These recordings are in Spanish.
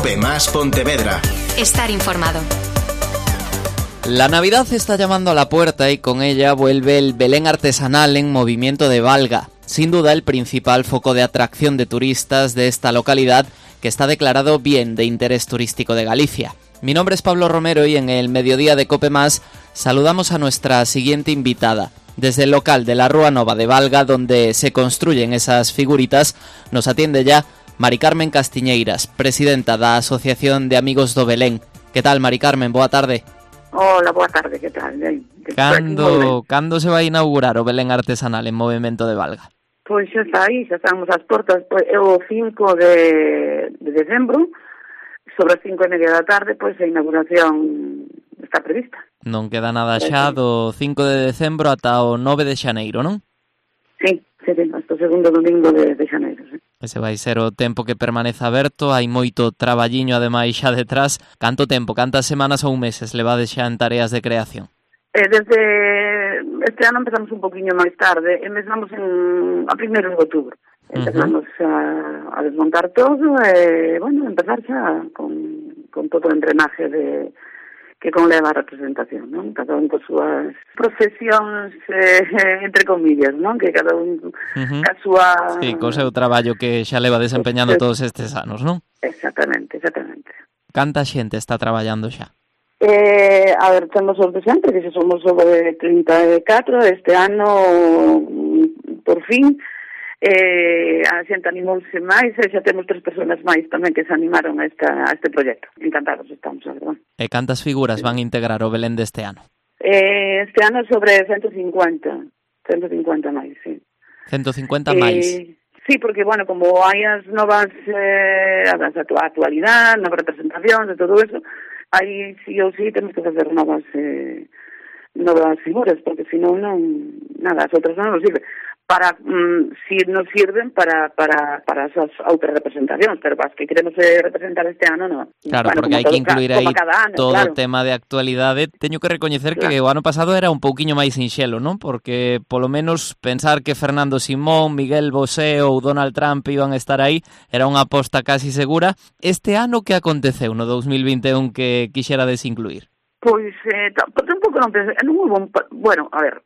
Cope Más Pontevedra. Estar informado. La Navidad está llamando a la puerta y con ella vuelve el Belén artesanal en movimiento de Valga. Sin duda el principal foco de atracción de turistas de esta localidad que está declarado bien de interés turístico de Galicia. Mi nombre es Pablo Romero y en el mediodía de Cope Más saludamos a nuestra siguiente invitada. Desde el local de la Rúa Nova de Valga, donde se construyen esas figuritas, nos atiende ya Mari Carmen Castiñeiras, presidenta da Asociación de Amigos do Belén. Que tal, Mari Carmen? Boa tarde. Hola, boa tarde, que tal? Cando se vai inaugurar o Belén artesanal en movimento de Valga? Pois xa está aí, xa estamos ás portas, pois, é o 5 de decembro, sobre as 5:30 da tarde, pois a inauguración está prevista. Non queda nada xa do 5 de decembro ata o 9 de xaneiro, non? Sí, hasta o segundo domingo de xaneiro, sí. Ese vai ser o tempo que permanece aberto, hai moito traballiño ademais xa detrás. Canto tempo, cantas semanas ou meses levades xa en tareas de creación? Desde este ano empezamos un poquinho máis tarde, empezamos a 1 de outubro. Empezamos a desmontar todo e, empezar xa con todo o entrenaje que conleva a representación, non? Cada un con súas profesións, entre comillas, non? Que cada un ca súa... Sí, co seu traballo que xa leva desempeñando todos estes anos, non? Exactamente. Canta xente está traballando xa? A ver, temos os de sempre, que somos sobre 34, este ano, por fin, a xente animouse máis e xa temos 3 personas máis tamén que se animaron a este proxecto. Encantados estamos, a verdade. E cantas figuras van a integrar o Belén deste ano? Este ano sobre 150 máis, sí. 150 máis? Sí, porque, como hai as novas, a actualidade, novas representacións e todo eso, aí sí ou sí temos que facer novas figuras, porque senón nada, as outras non nos sirve. Si nos sirven para esas autorrepresentacións, pero as que queremos representar este ano, non. Claro, porque hai que incluir aí todo o tema de actualidade. Teño que recoñecer que o ano pasado era un pouquiño máis sinxelo, non? Porque, polo menos, pensar que Fernando Simón, Miguel Bosé ou Donald Trump iban a estar aí era unha aposta casi segura. Este ano, que aconteceu no 2021 que quixerades incluir? Pois, tampouco non pensei, non hubo, a ver...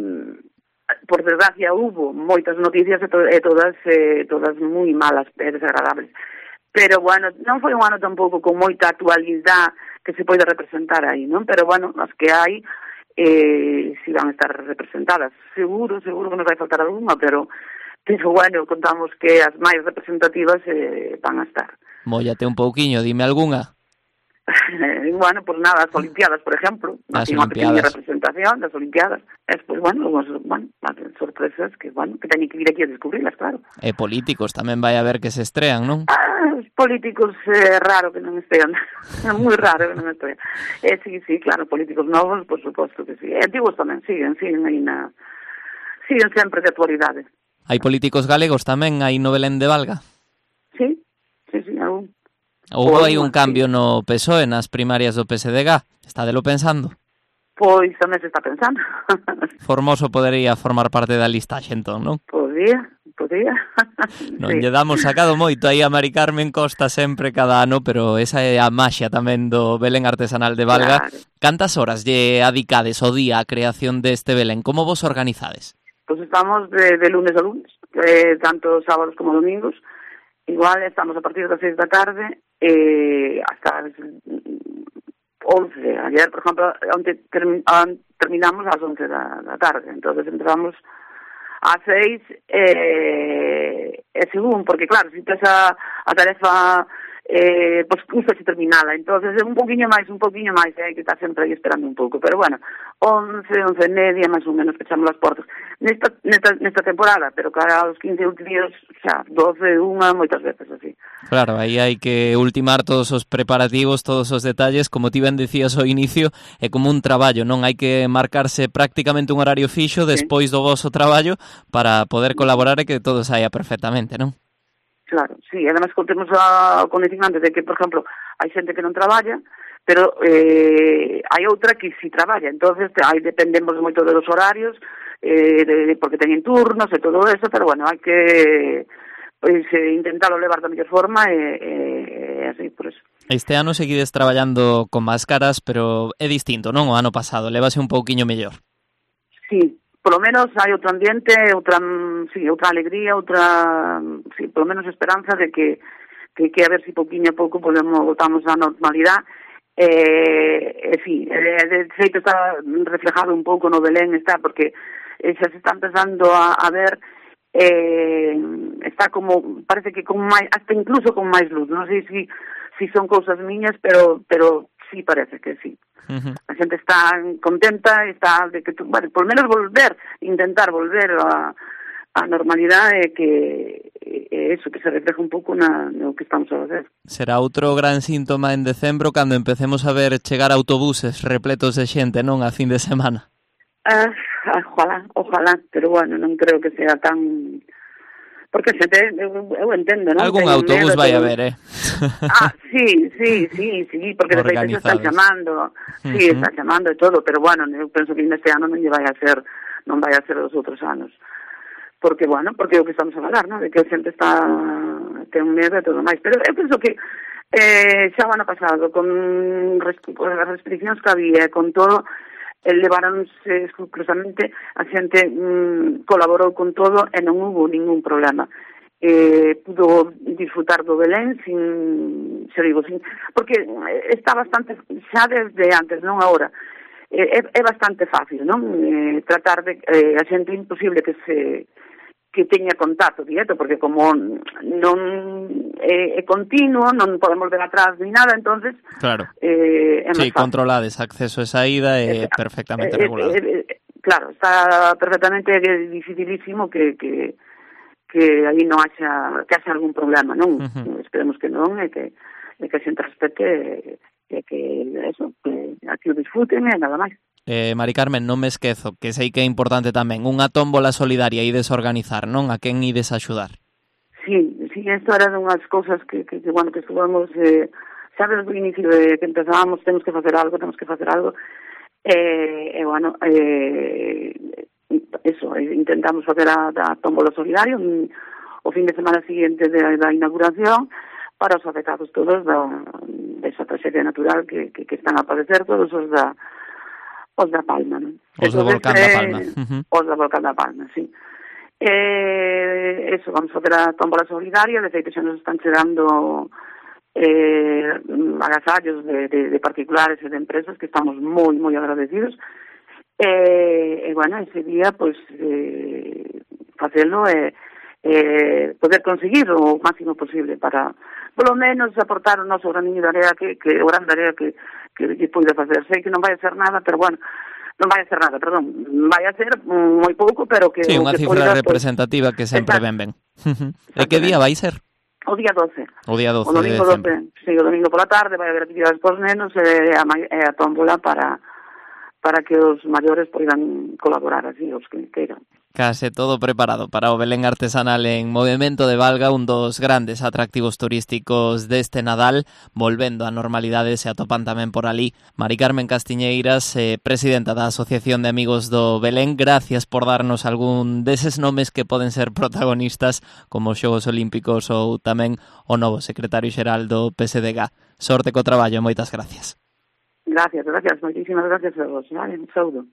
por desgracia hubo moitas noticias e todas moi malas e desagradables. Pero, non foi un ano tampouco con moita actualidade que se pode representar aí, non? Pero, as que hai si van a estar representadas. Seguro que nos vai faltar alguna, pero contamos que as máis representativas van a estar. Móllate un pouquiño, dime algunha. Pues nada, as Olimpiadas, por exemplo, as unha pequena Olimpiadas. representación das Olimpiadas. Despois, as sorpresas que teñen que vir aquí a descubrilas, claro. E políticos tamén vai haber que se estrean, non? Os políticos raro que non estean, moi raro que non estean. Sí, claro, políticos novos, por suposto que sí. Antigos tamén siguen aí siguen sempre de actualidade. Hai políticos galegos tamén aí no Belén de Valga? Sí, aún. Houbo aí un cambio no PSOE nas primarias do PSDG. Estadelo pensando? Pois tamén se está pensando. Formoso podería formar parte da listaxe, entón, non? Podía. Non lle damos sacado moito aí a Mari Carmen Costa sempre cada ano, pero esa é a maxia tamén do Belén artesanal de Valga. Claro. Cantas horas lle adicades o día a creación deste Belén? Como vos organizades? Pois estamos de lunes a lunes, tanto sábados como domingos. Igual estamos a partir das 6 da tarde hasta as 11. Ayer, por exemplo, onde terminamos ás 11 da tarde. Entonces empezamos ás 6 según, porque claro, si tes a tarefa custa se terminada, entonces un poquinho máis, hai que estar sempre aí esperando un pouco, pero 11:30 máis ou menos pechamos as portas nesta temporada, pero cara aos 15 últimos xa 12, moitas veces así. Claro, aí hai que ultimar todos os preparativos, todos os detalles, como ti ben decías ao inicio, é como un traballo, non? Hai que marcarse prácticamente un horario fixo despois do voso traballo para poder colaborar e que todo saia perfectamente, non? Claro, sí, además temos o condicionante de que, por exemplo, hai xente que non traballa, pero hai outra que si traballa, entonces aí dependemos moito dos horarios, porque teñen turnos e todo eso, pero hai que intentalo levar da mellor forma e así, por eso. Este ano seguides traballando con máscaras, pero é distinto, non? O ano pasado, lévase un pouquiño mellor. Sí, polo menos hai outro ambiente, outra alegría, sí, polo menos esperanza de que a ver se pouquiño a pouco voltamos á normalidade. Sí, de feito está reflejado un pouco no Belén, porque xa se está empezando a ver, está como, parece que con máis, hasta incluso con máis luz, non sei si son cousas miñas, pero sí parece que sí. Uh-huh. A xente está contenta, está de que, bueno, por menos intentar volver a normalidade, que eso, que se refleja un pouco no que estamos a fazer. Será outro gran síntoma en decembro cando empecemos a ver chegar autobuses repletos de xente, non, a fin de semana. Ojalá, pero bueno, non creo que sea tan... Porque xente, eu entendo, non? Algún autobús vai a ver, Sí, porque de feito se están chamando, sí, está chamando e todo, pero bueno, eu penso que neste ano non vai a ser os outros anos. Porque, bueno, porque é o que estamos a falar, non? De que a xente ten medo e todo máis. Pero eu penso que xa o ano pasado, con as restriccións que había, con todo, leváronse escrupulosamente, a xente colaborou con todo e non hubo ningún problema. Pudo disfrutar do Belén porque está bastante, xa desde antes, non agora, é bastante fácil, non? Tratar de a xente imposible que teña contacto directo, porque como non é continuo, non podemos ver atrás ni nada, entonces claro, sí, controlades acceso e saída é perfectamente regulado. Claro, está perfectamente dificilísimo que aí non haxa algún problema, non? Uh-huh. Esperemos que non, e que a xente respete que eso, que aquí o disfruten e nada máis. Mari Carmen, non me esquezo, que sei que é importante tamén, unha tómbola solidaria ides organizar, non? A quen ides axudar? Sí, isto era unhas cousas que bueno, que estuvamos, xa desde o inicio de que empezábamos, temos que facer algo, bueno, eso, intentamos facer a tómbola solidaria o fin de semana siguiente da inauguración, para os afectados todos desa traxedia natural que están a padecer, todos os da Palma, non? Os do Volcán da Palma. Os do Volcán da Palma, sí. Eso, vamos a facer a tómbola solidaria, de feito xa nos están chegando agasallos de particulares e de empresas, que estamos moi, moi agradecidos. Bueno, ese día, pois, facelo e poder conseguir o máximo posible para, polo menos, aportar o noso graniño de area que o gran area que pode facer. Sei que non vai a ser nada, pero bueno, vai a ser moi pouco, pero que... Sí, unha cifra representativa que sempre ben. E que día vai ser? O día 12. O día 12 de decembro. Sí, o domingo pola tarde vai haber actividades pos nenos e a tómbola para que os maiores poidan colaborar así, os que queiran. Case todo preparado para o Belén artesanal en movemento de Valga, un dos grandes atractivos turísticos deste Nadal, volvendo á normalidade. Se atopan tamén por ali Mari Carmen Castiñeiras, presidenta da Asociación de Amigos do Belén. Gracias por darnos algún deses nomes que poden ser protagonistas, como os Xogos Olímpicos ou tamén o novo secretario xeral do PSDG. Sorte co traballo, moitas gracias. Gracias, moitísimas gracias a vos. Vale, un saúdo.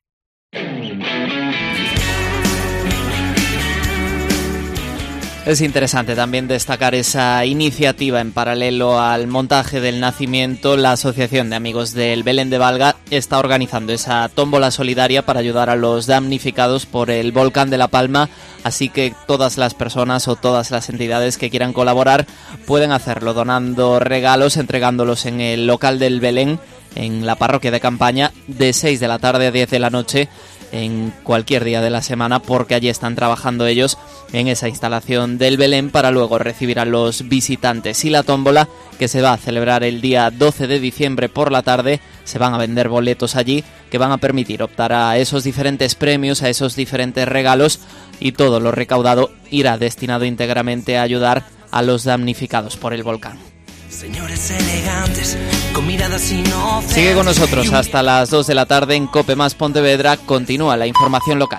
Es interesante también destacar esa iniciativa en paralelo al montaje del nacimiento. La Asociación de Amigos del Belén de Valga está organizando esa tómbola solidaria para ayudar a los damnificados por el volcán de La Palma, así que todas las personas o todas las entidades que quieran colaborar pueden hacerlo donando regalos, entregándolos en el local del Belén, en la parroquia de Campaña, de 6 de la tarde a 10 de la noche, en cualquier día de la semana, porque allí están trabajando ellos en esa instalación del Belén para luego recibir a los visitantes. Y la tómbola, que se va a celebrar el día 12 de diciembre por la tarde, se van a vender boletos allí que van a permitir optar a esos diferentes premios, a esos diferentes regalos, y todo lo recaudado irá destinado íntegramente a ayudar a los damnificados por el volcán. Señores elegantes, con miradas inocentes. Sigue con nosotros hasta las 2 de la tarde en COPE más Pontevedra. Continúa la información local.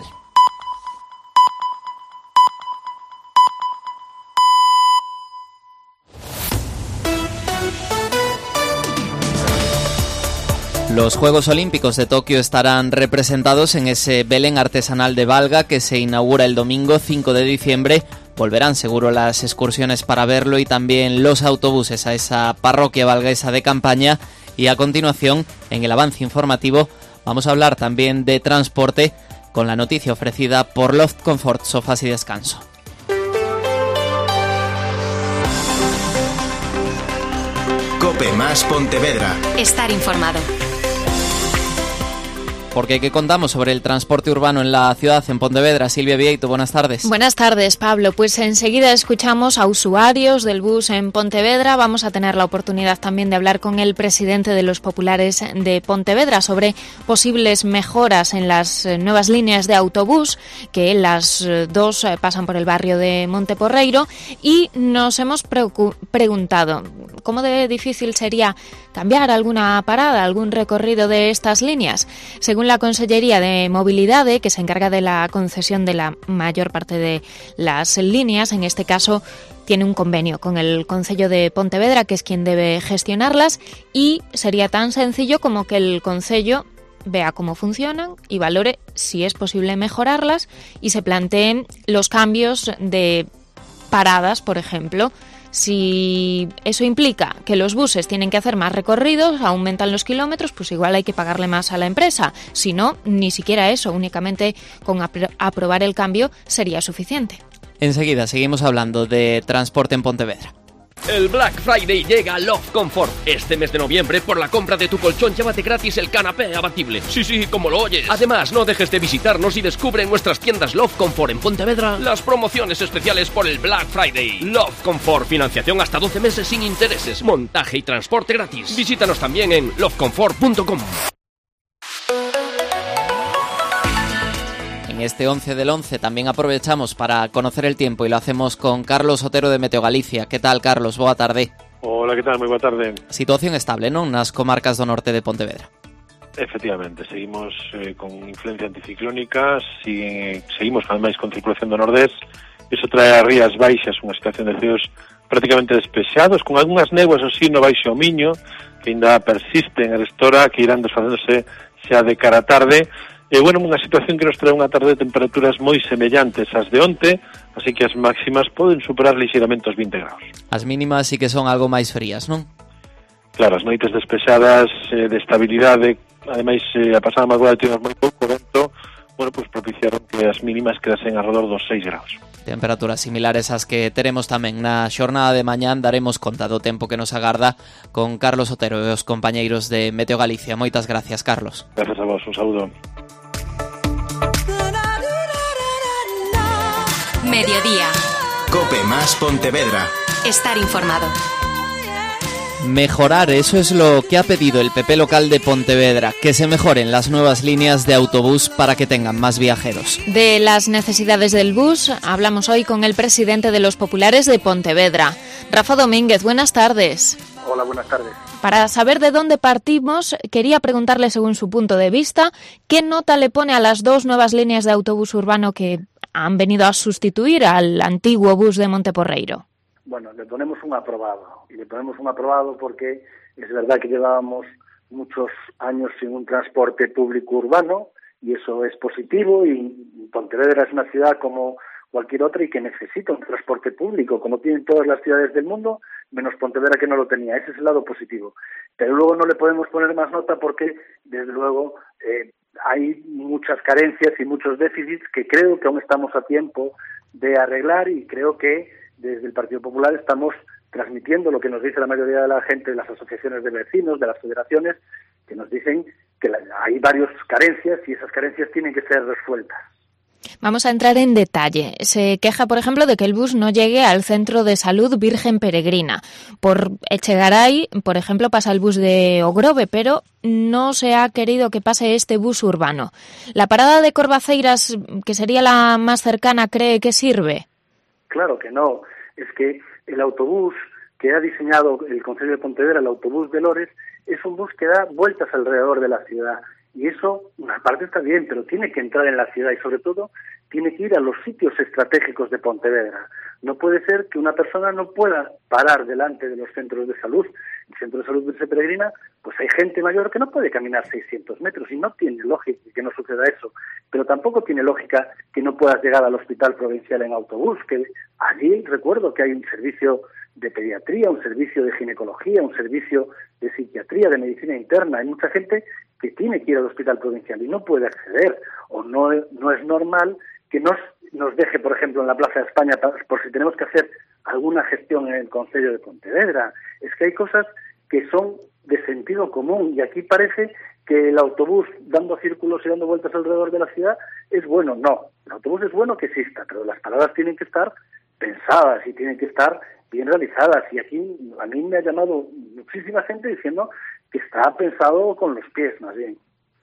Los Juegos Olímpicos de Tokio estarán representados en ese Belén artesanal de Valga que se inaugura el domingo 5 de diciembre. Volverán seguro las excursiones para verlo y también los autobuses a esa parroquia valgaesa de campaña. Y a continuación, en el avance informativo, vamos a hablar también de transporte con la noticia ofrecida por Loft Comfort, Sofás y Descanso. COPE más Pontevedra. Estar informado. Porque ¿qué contamos sobre el transporte urbano en la ciudad, en Pontevedra? Silvia Vieito, buenas tardes. Buenas tardes, Pablo. Pues enseguida escuchamos a usuarios del bus en Pontevedra. Vamos a tener la oportunidad también de hablar con el presidente de los Populares de Pontevedra sobre posibles mejoras en las nuevas líneas de autobús, que las dos pasan por el barrio de Monteporreiro, y nos hemos preguntado cómo de difícil sería cambiar alguna parada, algún recorrido de estas líneas. Según la Consellería de Mobilidad, que se encarga de la concesión de la mayor parte de las líneas, en este caso tiene un convenio con el Concello de Pontevedra, que es quien debe gestionarlas, y sería tan sencillo como que el Concello vea cómo funcionan y valore si es posible mejorarlas y se planteen los cambios de paradas, por ejemplo. Si eso implica que los buses tienen que hacer más recorridos, aumentan los kilómetros, pues igual hay que pagarle más a la empresa. Si no, ni siquiera eso, únicamente con aprobar el cambio sería suficiente. Enseguida seguimos hablando de transporte en Pontevedra. El Black Friday llega a Love Comfort. Este mes de noviembre, por la compra de tu colchón, llévate gratis el canapé abatible. Sí, como lo oyes. Además, no dejes de visitarnos y descubre en nuestras tiendas Love Comfort en Pontevedra las promociones especiales por el Black Friday. Love Comfort, financiación hasta 12 meses sin intereses, montaje y transporte gratis. Visítanos también en lovecomfort.com. En este 11 del 11 también aprovechamos para conocer el tiempo y lo hacemos con Carlos Otero de Meteo Galicia. ¿Qué tal, Carlos? Boa tarde. Hola, ¿qué tal? Moi boa tarde. Situación estable, non? Nas comarcas do norte de Pontevedra. Efectivamente, seguimos con influencia anticiclónica, seguimos ademais con circulación do nordés. Iso trae a rías baixas unha situación de cielos prácticamente despexados, con algunhas néboas así no baixo Miño, que ainda persisten a restora, que irán desfacéndose xa de cara a tarde. Unha situación que nos trae unha tarde de temperaturas moi semellantes ás de onte, así que as máximas poden superar lixeiramente os 20 graus. As mínimas sí que son algo máis frías, non? Claro, as noites despexadas, de estabilidade, ademais a pasada madrugada tivemos moi pouco vento, pues propiciaron que as mínimas quedasen alrededor dos 6 graus. Temperaturas similares ás que teremos tamén na xornada de mañán. Daremos conta do tempo que nos agarda con Carlos Otero e os compañeiros de Meteo Galicia. Moitas gracias, Carlos. Gracias a vos, un saúdo. Mediodía. COPE más Pontevedra. Estar informado. Mejorar, eso es lo que ha pedido el PP local de Pontevedra, que se mejoren las nuevas líneas de autobús para que tengan más viajeros. De las necesidades del bus hablamos hoy con el presidente de los Populares de Pontevedra, Rafa Domínguez. Buenas tardes. Hola, buenas tardes. Para saber de dónde partimos, quería preguntarle, según su punto de vista, ¿qué nota le pone a las dos nuevas líneas de autobús urbano que han venido a sustituir al antiguo bus de Monteporreiro? Bueno, le ponemos un aprobado. Y le ponemos un aprobado porque es verdad que llevábamos muchos años sin un transporte público urbano y eso es positivo, y Pontevedra es una ciudad como cualquier otra y que necesita un transporte público, como tienen todas las ciudades del mundo, menos Pontevedra, que no lo tenía. Ese es el lado positivo. Pero luego no le podemos poner más nota porque, desde luego, hay muchas carencias y muchos déficits que creo que aún estamos a tiempo de arreglar, y creo que desde el Partido Popular estamos transmitiendo lo que nos dice la mayoría de la gente, de las asociaciones de vecinos, de las federaciones, que nos dicen que hay varias carencias y esas carencias tienen que ser resueltas. Vamos a entrar en detalle. Se queja, por ejemplo, de que el bus no llegue al Centro de Salud Virgen Peregrina. Por Echegaray, por ejemplo, pasa el bus de Ogrove, pero no se ha querido que pase este bus urbano. ¿La parada de Corvaceiras, que sería la más cercana, cree que sirve? Claro que no. Es que el autobús que ha diseñado el Concello de Pontevedra, el autobús de Lores, es un bus que da vueltas alrededor de la ciudad. Y eso, una parte está bien, pero tiene que entrar en la ciudad y, sobre todo, tiene que ir a los sitios estratégicos de Pontevedra. No puede ser que una persona no pueda parar delante de los centros de salud. el centro de salud Virgen Peregrina, pues hay gente mayor que no puede caminar 600 metros y no tiene lógica que no suceda eso. Pero tampoco tiene lógica que no puedas llegar al hospital provincial en autobús, que allí recuerdo que hay un servicio de pediatría, un servicio de ginecología, un servicio de psiquiatría, de medicina interna. Hay mucha gente que tiene que ir al hospital provincial y no puede acceder, o no es normal que nos deje, por ejemplo, en la Plaza de España por si tenemos que hacer alguna gestión en el Concello de Pontevedra. Es que hay cosas que son de sentido común y aquí parece que el autobús dando círculos y dando vueltas alrededor de la ciudad es bueno. No, el autobús es bueno que exista, pero las paradas tienen que estar pensadas y tienen que estar bien realizadas. Y aquí a mí me ha llamado muchísima gente diciendo que está pensado con los pies, más bien.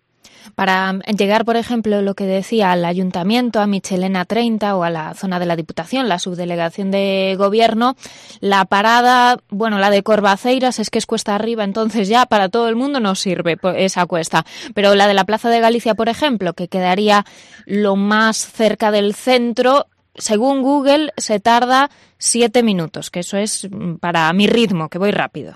Para llegar, por ejemplo, lo que decía, al Ayuntamiento, a Michelena 30 o a la zona de la Diputación, la subdelegación de Gobierno, la parada, bueno, la de Corvaceiras es que es cuesta arriba, entonces ya para todo el mundo no sirve esa cuesta. Pero la de la Plaza de Galicia, por ejemplo, que quedaría lo más cerca del centro, según Google, se tarda 7 minutos, que eso es para mi ritmo, que voy rápido.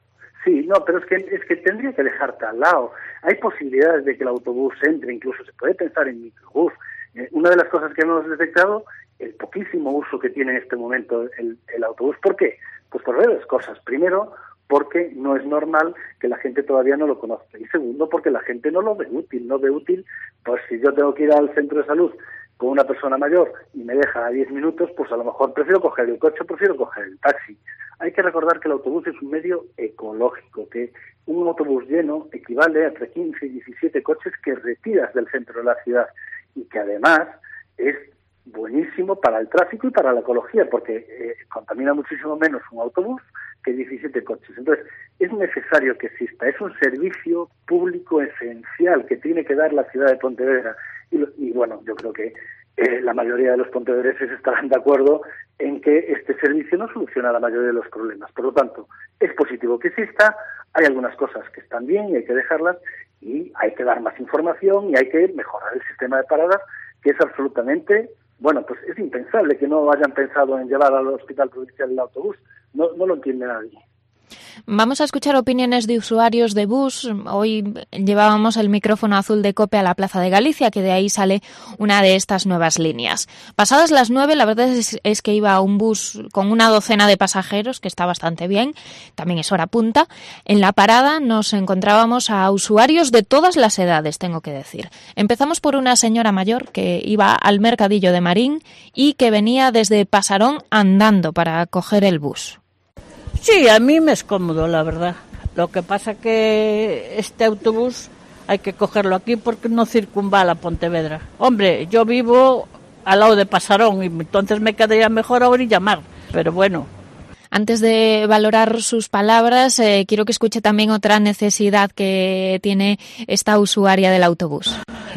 Sí, no, pero es que tendría que dejarte al lado. Hay posibilidades de que el autobús entre, incluso se puede pensar en microbús. Una de las cosas que hemos detectado, el poquísimo uso que tiene en este momento el autobús. ¿Por qué? Pues por varias cosas. Primero, porque no es normal que la gente todavía no lo conozca. Y segundo, porque la gente no lo ve útil. No ve útil, pues si yo tengo que ir al centro de salud con una persona mayor y me deja a 10 minutos, pues a lo mejor prefiero coger el coche, prefiero coger el taxi. Hay que recordar que el autobús es un medio ecológico, que un autobús lleno equivale a entre 15 y 17 coches que retiras del centro de la ciudad y que además es buenísimo para el tráfico y para la ecología, porque contamina muchísimo menos un autobús que 17 coches. Entonces, es necesario que exista. Es un servicio público esencial que tiene que dar la ciudad de Pontevedra. Y bueno, yo creo que la mayoría de los pontevedreses estarán de acuerdo en que este servicio no soluciona la mayoría de los problemas. Por lo tanto, es positivo que exista, hay algunas cosas que están bien y hay que dejarlas, y hay que dar más información y hay que mejorar el sistema de paradas, que es absolutamente, bueno, pues es impensable que no hayan pensado en llevar al hospital provincial el autobús. No lo entiende nadie. Vamos a escuchar opiniones de usuarios de bus. Hoy llevábamos el micrófono azul de COPE a la Plaza de Galicia, que de ahí sale una de estas nuevas líneas. Pasadas las 9, la verdad es que iba un bus con una docena de pasajeros, que está bastante bien, también es hora punta. En la parada nos encontrábamos a usuarios de todas las edades, tengo que decir. Empezamos por una señora mayor que iba al mercadillo de Marín y que venía desde Pasarón andando para coger el bus. Sí, a mí me es cómodo, la verdad. Lo que pasa que este autobús hay que cogerlo aquí porque no circunvala Pontevedra. Hombre, yo vivo al lado de Pasarón y entonces me quedaría mejor a orilla mar, pero bueno. Antes de valorar sus palabras, quiero que escuche también otra necesidad que tiene esta usuaria del autobús.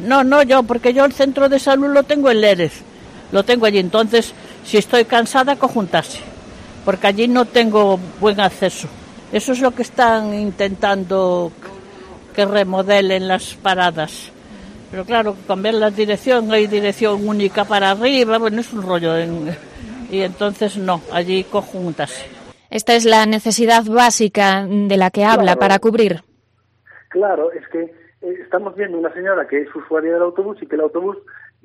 Porque yo el centro de salud lo tengo en Lérez, lo tengo allí, entonces si estoy cansada cojo un taxi, porque allí no tengo buen acceso. Eso es lo que están intentando que remodelen las paradas. Pero claro, cambiar la dirección, hay dirección única para arriba, bueno, es un rollo. Y entonces no, allí cojo un taxi. Esta es la necesidad básica de la que habla, claro, para cubrir. Claro, es que estamos viendo una señora que es usuaria del autobús y que el autobús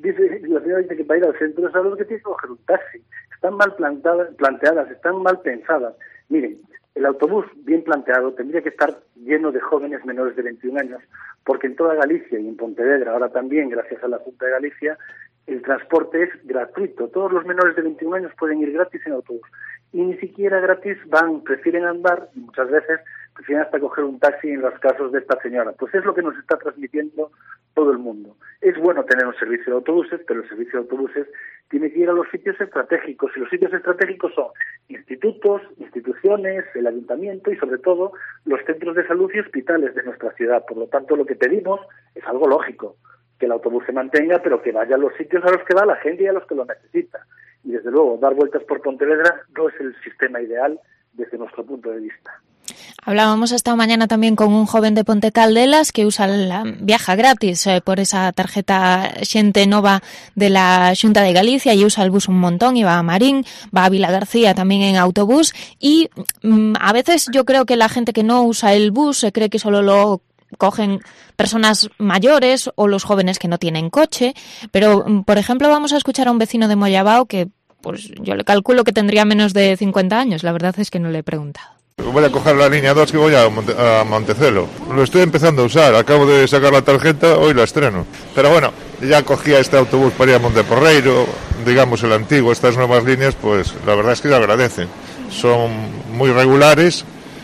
la señora dice que para ir al centro de salud que tiene que coger un taxi. Están mal planteadas, están mal pensadas. Miren, el autobús bien planteado tendría que estar lleno de jóvenes menores de 21 años, porque en toda Galicia y en Pontevedra, ahora también, gracias a la Junta de Galicia, el transporte es gratuito. Todos los menores de 21 años pueden ir gratis en autobús. Y ni siquiera gratis prefieren andar, y muchas veces prefieren hasta coger un taxi en los casos de esta señora. Pues es lo que nos está transmitiendo todo el mundo. Es bueno tener un servicio de autobuses, pero el servicio de autobuses tiene que ir a los sitios estratégicos, y los sitios estratégicos son institutos, instituciones, el ayuntamiento y sobre todo los centros de salud y hospitales de nuestra ciudad. Por lo tanto, lo que pedimos es algo lógico, que el autobús se mantenga, pero que vaya a los sitios a los que va la gente y a los que lo necesita. Y desde luego, dar vueltas por Pontevedra no es el sistema ideal desde nuestro punto de vista. Hablábamos esta mañana también con un joven de Ponte Caldelas que usa viaja gratis por esa tarjeta Xente Nova de la Xunta de Galicia y usa el bus un montón y va a Marín, va a Vilagarcía también en autobús y a veces yo creo que la gente que no usa el bus se cree que solo lo cogen personas mayores o los jóvenes que no tienen coche, pero por ejemplo vamos a escuchar a un vecino de Moyabao que pues yo le calculo que tendría menos de 50 años, la verdad es que no le he preguntado. Voy a coger la línea 2 que voy a Montecelo. Lo estoy empezando a usar, acabo de sacar la tarjeta, hoy la estreno. Pero bueno, ya cogía este autobús para ir a Monteporreiro, digamos el antiguo, estas nuevas líneas, pues la verdad es que lo agradecen. Son muy regulares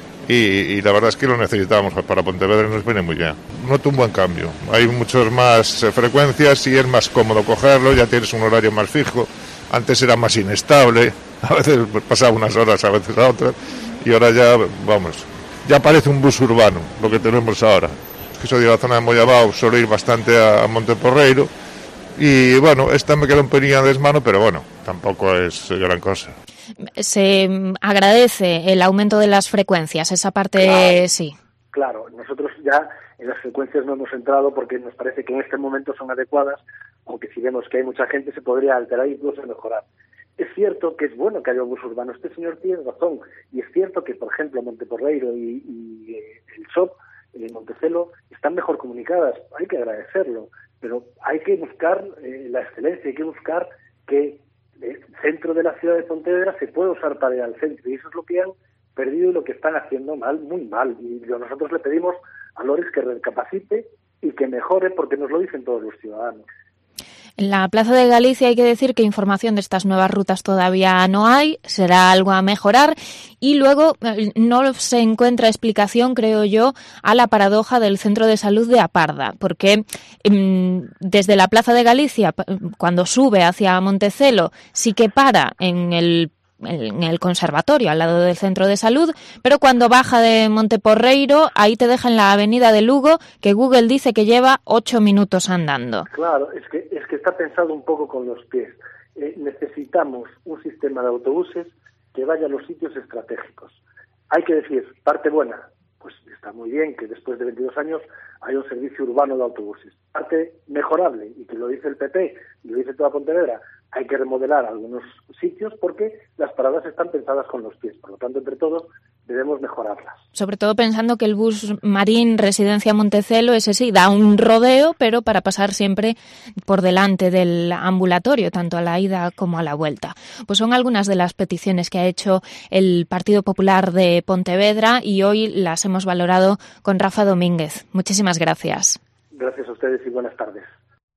y la verdad es que lo necesitábamos para Pontevedra y nos viene muy bien. Noto un buen cambio, hay muchas más frecuencias y es más cómodo cogerlo, ya tienes un horario más fijo. Antes era más inestable, a veces pasaba unas horas, a veces a otras. Y ahora ya, vamos, ya parece un bus urbano lo que tenemos ahora. Es que soy de la zona de Moyabao, suelo ir bastante a Monteporreiro y bueno, esta me queda un pelín a desmano, pero bueno, tampoco es gran cosa. Se agradece el aumento de las frecuencias, esa parte claro, sí. Claro, nosotros ya en las frecuencias no hemos entrado porque nos parece que en este momento son adecuadas, aunque si vemos que hay mucha gente se podría alterar y incluso mejorar. Es cierto que es bueno que haya un bus urbano, este señor tiene razón, y es cierto que, por ejemplo, Monteporreiro y el SOP, Montecelo, están mejor comunicadas, hay que agradecerlo, pero hay que buscar la excelencia, hay que buscar que el centro de la ciudad de Pontevedra se pueda usar para ir al centro, y eso es lo que han perdido y lo que están haciendo mal, muy mal, y nosotros le pedimos a Loris que recapacite y que mejore, porque nos lo dicen todos los ciudadanos. En la Plaza de Galicia hay que decir que información de estas nuevas rutas todavía no hay, será algo a mejorar y luego no se encuentra explicación, creo yo, a la paradoja del centro de salud de Aparda, porque desde la Plaza de Galicia, cuando sube hacia Montecelo, sí que para en el conservatorio, al lado del centro de salud, pero cuando baja de Monteporreiro, ahí te deja en la avenida de Lugo, que Google dice que lleva 8 minutos andando. Claro, es que está pensado un poco con los pies. Necesitamos un sistema de autobuses que vaya a los sitios estratégicos. Hay que decir, parte buena, pues está muy bien que después de 22 años haya un servicio urbano de autobuses. Parte mejorable, y que lo dice el PP, y lo dice toda Pontevedra, hay que remodelar algunos sitios porque las paradas están pensadas con los pies. Por lo tanto, entre todos, debemos mejorarlas. Sobre todo pensando que el bus Marín Residencia Montecelo, ese sí, da un rodeo, pero para pasar siempre por delante del ambulatorio, tanto a la ida como a la vuelta. Pues son algunas de las peticiones que ha hecho el Partido Popular de Pontevedra y hoy las hemos valorado con Rafa Domínguez. Muchísimas gracias. Gracias a ustedes y buenas tardes.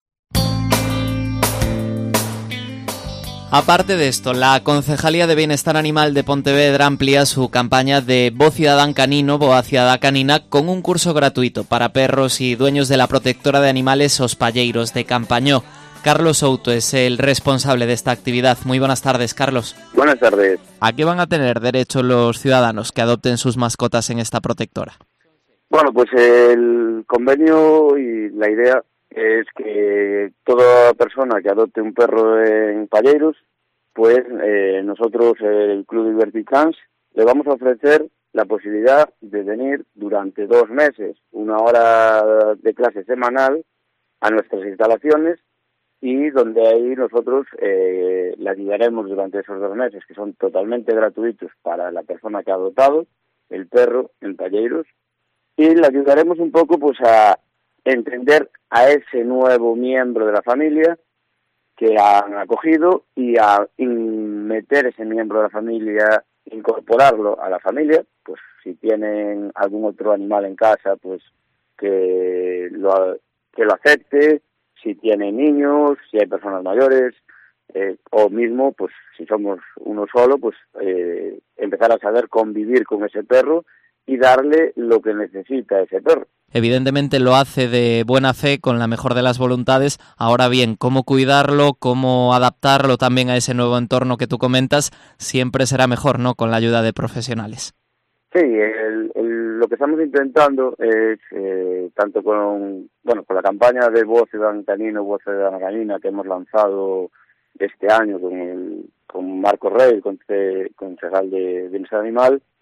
Aparte de esto, la Concejalía de Bienestar Animal de Pontevedra amplía su campaña de Bo Ciudadán Canino, Boa Ciudadá Canina, con un curso gratuito para perros y dueños de la protectora de animales Os Palleiros de Campañó. Carlos Souto es el responsable de esta actividad. Muy buenas tardes, Carlos. Buenas tardes. ¿A qué van a tener derecho los ciudadanos que adopten sus mascotas en esta protectora? Bueno, pues el convenio y la idea es que toda persona que adopte un perro en Palleiros, pues nosotros, el Club Diverticans, le vamos a ofrecer la posibilidad de venir durante 2 meses, 1 hora de clase semanal a nuestras instalaciones y donde ahí nosotros le ayudaremos durante esos 2 meses, que son totalmente gratuitos para la persona que ha adoptado el perro en Palleiros, y le ayudaremos un poco pues a entender a ese nuevo miembro de la familia que han acogido y a meter ese miembro de la familia, incorporarlo a la familia, pues si tienen algún otro animal en casa, pues que lo acepte, si tienen niños, si hay personas mayores, o mismo, pues si somos uno solo, pues empezar a saber convivir con ese perro y darle lo que necesita ese perro. Evidentemente lo hace de buena fe, con la mejor de las voluntades. Ahora bien, cómo cuidarlo, cómo adaptarlo también a ese nuevo entorno que tú comentas, siempre será mejor, ¿no?, con la ayuda de profesionales. Sí, lo que estamos intentando es, tanto con la campaña de Voz Ciudadana Canino, Voz Ciudadana Canina, que hemos lanzado este año con Marco Rey, concejal de Bienestar Animal,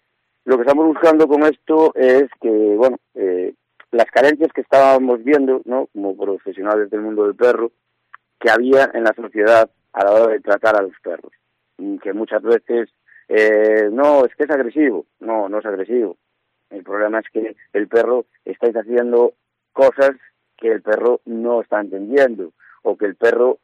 Lo que estamos buscando con esto es que, bueno, las carencias que estábamos viendo, ¿no?, como profesionales del mundo del perro, que había en la sociedad a la hora de tratar a los perros. Que muchas veces, no, es que es agresivo. No, no es agresivo. El problema es que el perro estáis haciendo cosas que el perro no está entendiendo, o que el perro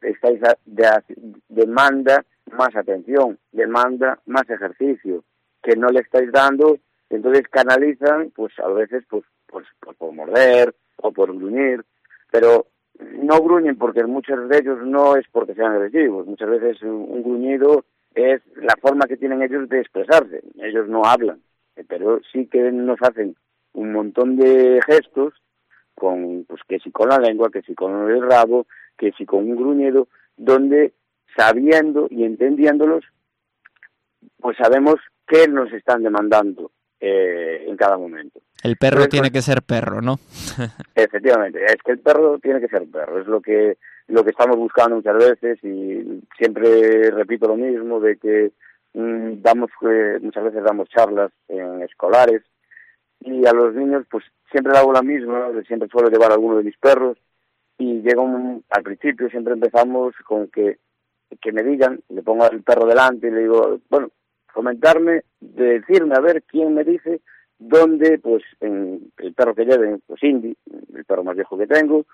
demanda más atención, demanda más ejercicio, que no le estáis dando, entonces canalizan, pues a veces, pues por morder o por gruñir, pero no gruñen porque muchos de ellos no es porque sean agresivos, muchas veces un gruñido es la forma que tienen ellos de expresarse, ellos no hablan, pero sí que nos hacen un montón de gestos, que si con la lengua, que si con el rabo, que si con un gruñido, donde sabiendo y entendiéndolos, pues sabemos qué nos están demandando en cada momento. El perro entonces, tiene que ser perro, ¿no? Efectivamente, es que el perro tiene que ser perro, es lo que estamos buscando muchas veces, y siempre repito lo mismo, de que muchas veces damos charlas en escolares, y a los niños pues siempre hago la misma, siempre suelo llevar a alguno de mis perros, y al principio siempre empezamos con que me digan, le pongo al perro delante y le digo, bueno, comentarme, decirme a ver quién me dice dónde, pues en el perro que lleven, pues Indy, el perro más viejo que tengo,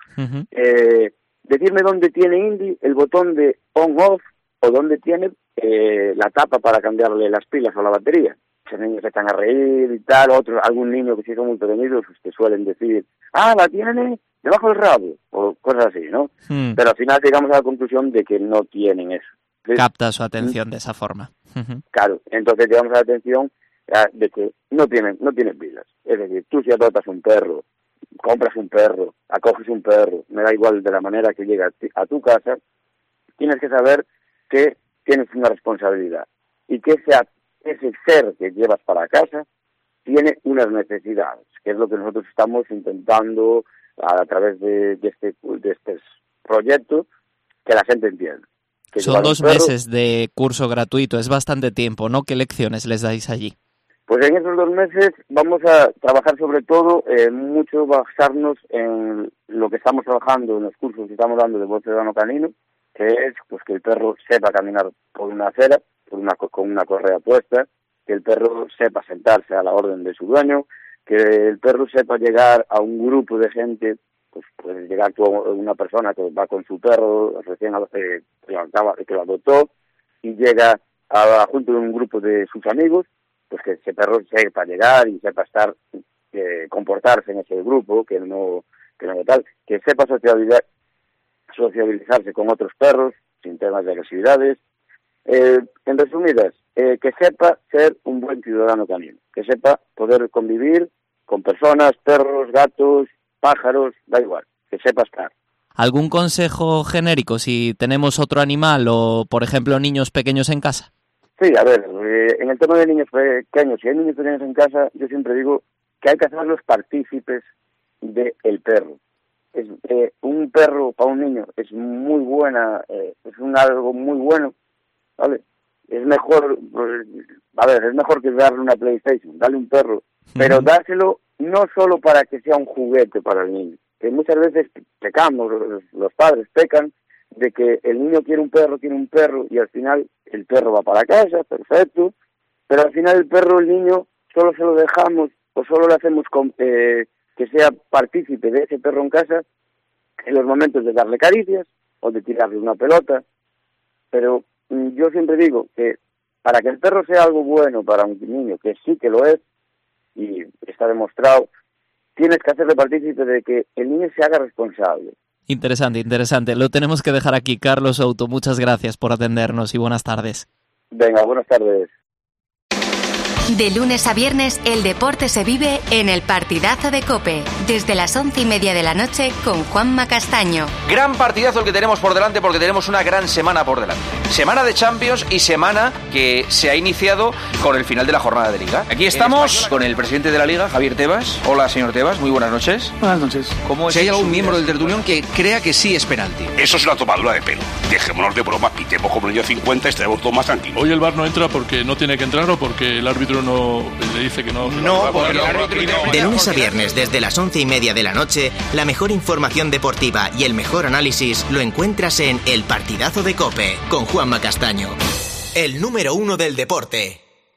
decirme dónde tiene Indy el botón de on-off, o dónde tiene la tapa para cambiarle las pilas o la batería. Los niños se están a reír y tal, algún niño que sí son muy pequeñitos, pues te suelen decir, la tiene debajo del rabo, o cosas así, ¿no? Pero al final llegamos a la conclusión de que no tienen eso. Entonces, capta su atención de esa forma. Claro, entonces llegamos a la atención de que no tienen pilas. Es decir, tú si adoptas un perro, compras un perro, acoges un perro, me da igual de la manera que llega a tu casa, tienes que saber que tienes una responsabilidad y que ese ser que llevas para casa tiene unas necesidades, que es lo que nosotros estamos intentando a través de este proyecto, que la gente entienda. Son 2 meses de curso gratuito, es bastante tiempo, ¿no? ¿Qué lecciones les dais allí? Pues en esos 2 meses vamos a trabajar sobre todo, mucho basarnos en lo que estamos trabajando en los cursos que estamos dando de voz ciudadano canino, que es pues que el perro sepa caminar por una acera, con una correa puesta, que el perro sepa sentarse a la orden de su dueño, que el perro sepa llegar a un grupo de gente, pues puede llegar una persona que va con su perro recién que lo adoptó, y llega junto a un grupo de sus amigos, pues que ese perro sepa llegar y sepa comportarse en ese grupo, que no tal, que sepa sociabilizarse con otros perros sin temas de agresividades. En resumidas, que sepa ser un buen ciudadano canino, que sepa poder convivir con personas, perros, gatos, pájaros, da igual, que sepa estar. ¿Algún consejo genérico si tenemos otro animal o, por ejemplo, niños pequeños en casa? Sí, a ver, en el tema de niños pequeños, si hay niños pequeños en casa, yo siempre digo que hay que hacerlos partícipes del perro. Un perro para un niño es muy buena, es algo muy bueno, ¿vale? Es mejor que darle una PlayStation, darle un perro, pero dárselo no solo para que sea un juguete para el niño, que muchas veces pecamos, los padres pecan, de que el niño quiere un perro y al final el perro va para casa, perfecto, pero al final el niño, solo se lo dejamos o solo le hacemos que sea partícipe de ese perro en casa en los momentos de darle caricias o de tirarle una pelota, pero yo siempre digo que para que el perro sea algo bueno para un niño, que sí que lo es, y está demostrado, tienes que hacerle partícipe de que el niño se haga responsable. Interesante. Lo tenemos que dejar aquí. Carlos Souto, muchas gracias por atendernos y buenas tardes. Venga, buenas tardes. De lunes a viernes, el deporte se vive en el Partidazo de COPE, desde las 11:30 de la noche con Juanma Castaño. Gran partidazo el que tenemos por delante, porque tenemos una gran semana por delante. Semana de Champions y semana que se ha iniciado con el final de la jornada de Liga. Aquí estamos con el presidente de la Liga, Javier Tebas. Hola, señor Tebas, muy buenas noches. Buenas noches. Si hay algún miembro del tertulión que crea que sí es penalti. Eso es una tomadura de pelo. Dejémonos de broma, pitemos como el año 50 y estaremos todos más tranquilos. Hoy el VAR no entra porque no tiene que entrar o porque el árbitro árbitro no le dice que no. De lunes a viernes, desde las 11:30 de la noche, la mejor información deportiva y el mejor análisis lo encuentras en El Partidazo de COPE, con Juanma Castaño. El número 1 del deporte.